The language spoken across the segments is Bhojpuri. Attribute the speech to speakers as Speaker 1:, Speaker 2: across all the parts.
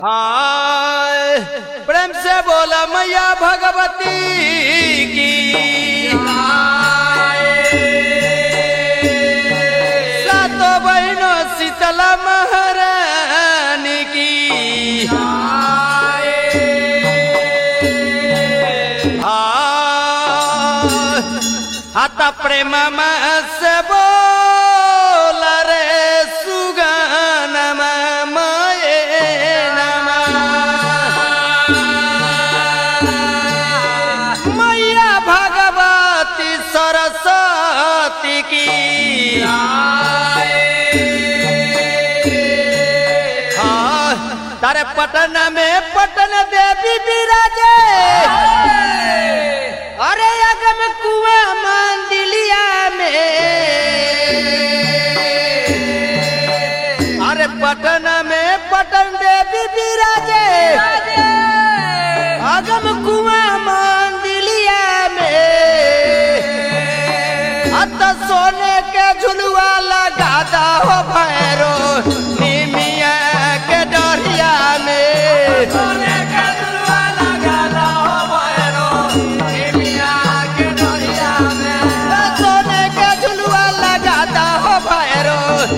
Speaker 1: हाय प्रेम से बोला मैया भगवती की सातों बहनों शीतला महारानी की हाथा प्रेम से बोला रे सुगनमा सरस्वती की तारे पटन में पटन देवी विराजे अरे अगम कुआं मंदिलिया में अरे पटन में पटन देवी विराजे अगम कुआं मंदिलिया में सोने के झुलुआ लगाता हो भैरो निमिया के डरिया में सोने के झुलुआ लगाता हो भैरो निमिया के डरिया में सोने के झुलुआ लगाता हो भैरो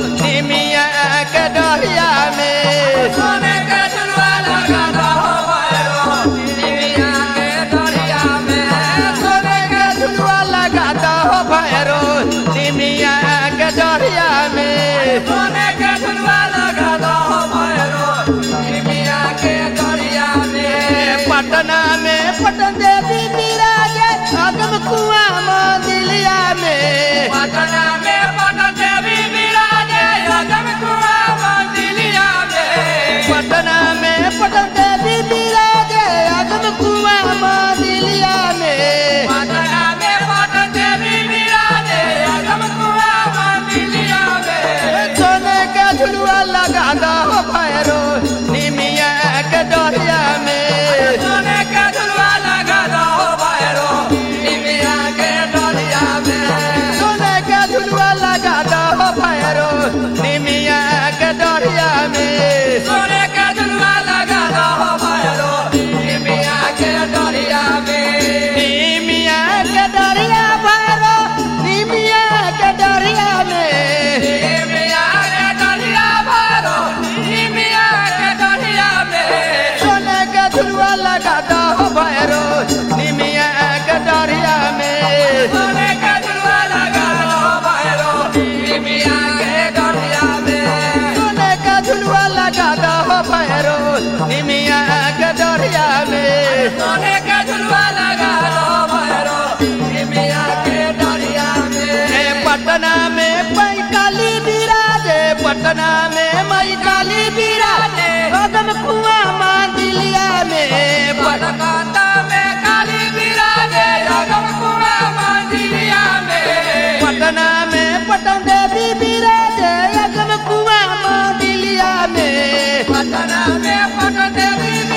Speaker 1: निमिया के डरिया में सोने के झुलुआ लगाता हो भैरो निमिया के डरिया में सोने के झुलुआ लगाता हो भैरो निमिया के डरिया में सोने के झुलुआ लगाता हो भैरो निमिया के डरिया में पटना में पटन देवी विराजे अगम कुआं मंदिलिया में पटना में पटन देवी विराजे अगम कुआं मंदिलिया में पटना में पटन देवी विराजे अगम कुआं मंदिलिया में पटना में पटन देवी विराजे अगम कुआं मंदिलिया में सोने के झुलुआ लगाता हो भैरो निमिया के डरिया में सोने के झुलुआ लगाता हो भैरो निमिया के डरिया में सोने के झुलुआ लगाता हो भैरो निमिया के डरिया में सोने के झुलुआ लगाता हो भैरो निमिया के डरिया में निमिया के डरिया भैरो निमिया के डरिया में निमिया के डरिया भैरो निमिया के डरिया में सोने के झुलुआ लगाता हो भैरो निमिया के डरिया में सोने के झुलुआ लगाता हो भैरो निमिया के डरिया में सोने के झुलुआ लगाता हो भैरो निमिया के डरिया में सोने के झुलुआ लगाता हो भैरो निमिया के डरिया में पटना में मई काली विराजे पटना में मई काली विराजे अगम कुआं मंदिलिया में पटना में काली विराजे अगम कुआं मंदिलिया में पटना में पटन देवी विराजे अगम कुआं मंदिलिया में पटना में पटन देवी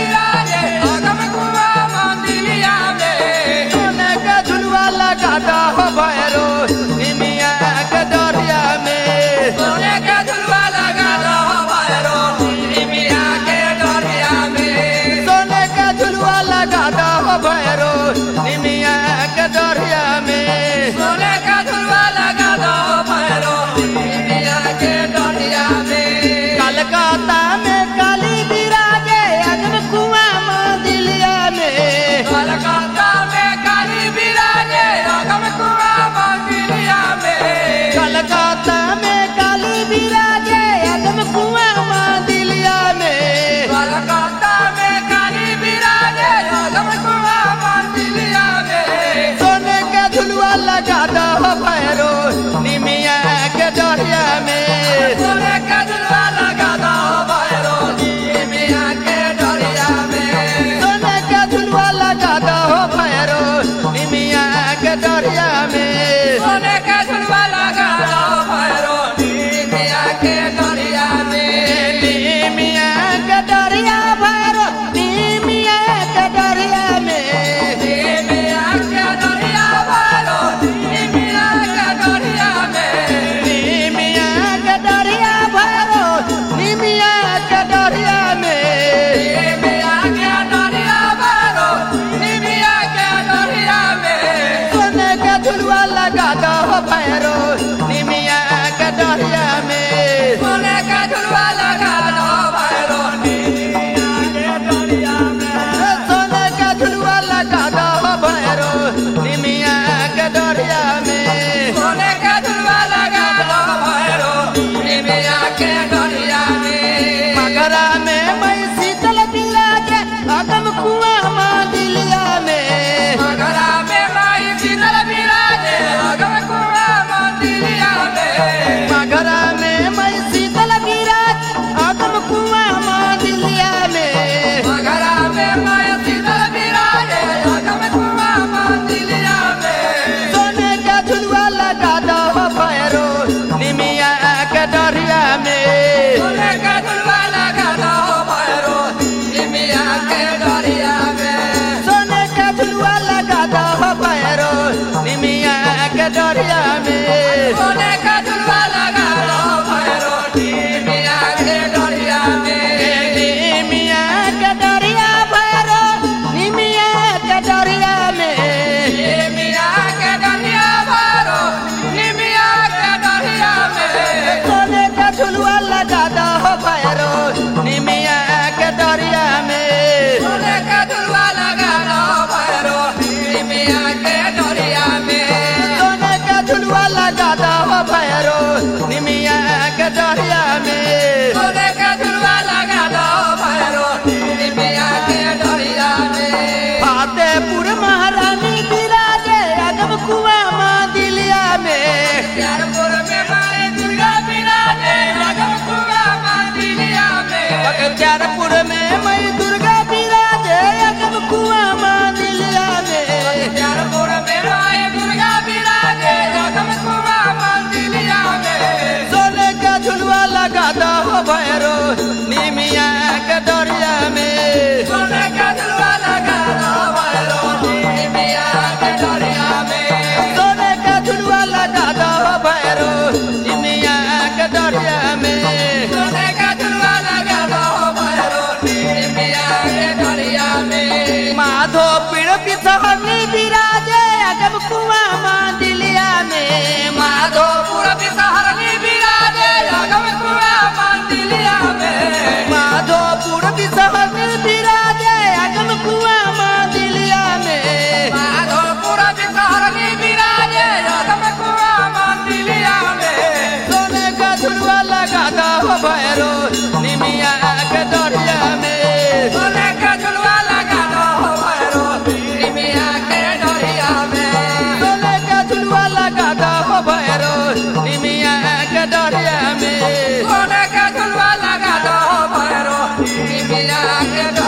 Speaker 1: माधो पीड़ पिसहनी विराजे अगम कुआ मांदिलिया में माधो पीड़ पिसहनी विराजे अगम कुआ मांदिलिया में माधो पीड़ पिसहनी विराजे अगम कुआ मांदिलिया में माधो पीड़ पिसहनी विराजे अगम कुआ मांदिलिया में सोने का झुलवा लगाता हो भैरो निमिया के डरिया में सोने का झुलवा लगाता हो भैरो निमिया के डरिया में सोने का झुलवा लगाता हो भैरो निमिया के डरिया में सोने का झुलवा लगाता हो भैरो निमिया के